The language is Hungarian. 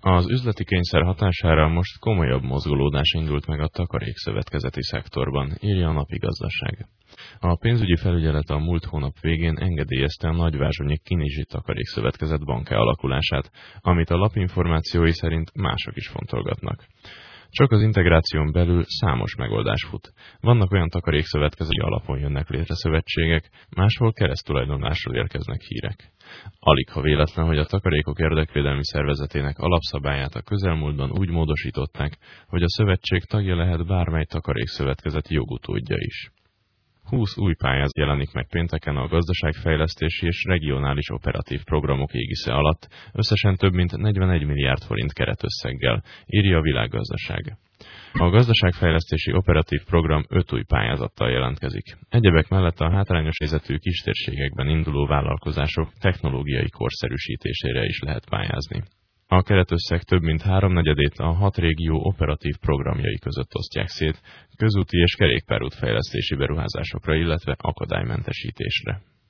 Az üzleti kényszer hatására most komolyabb mozgolódás indult meg a takarékszövetkezeti szektorban, írja a Napigazdaság. A pénzügyi felügyelet a múlt hónap végén engedélyezte a Nagyvázsonyi Kinizsi Takarékszövetkezet banke alakulását, amit a lap információi szerint mások is fontolgatnak. Csak az integráción belül számos megoldás fut. Vannak olyan takarékszövetkezeti alapon jönnek létre szövetségek, máshol keresztulajdonlásról érkeznek hírek. Aligha véletlen, hogy a Takarékok Érdekvédelmi Szervezetének alapszabályát a közelmúltban úgy módosították, hogy a szövetség tagja lehet bármely takarékszövetkezet jogutódja is. 20 új pályázat jelenik meg pénteken a gazdaságfejlesztési és regionális operatív programok égisze alatt, összesen több mint 41 milliárd forint keretösszeggel, írja a Világgazdaság. A gazdaságfejlesztési operatív program 5 új pályázattal jelentkezik. Egyebek mellett a hátrányos helyzetű kistérségekben induló vállalkozások technológiai korszerűsítésére is lehet pályázni. A keretösszeg több mint 3/4-ét a 6 régió operatív programjai között osztják szét, közúti és kerékpárút fejlesztési beruházásokra, illetve akadálymentesítésre.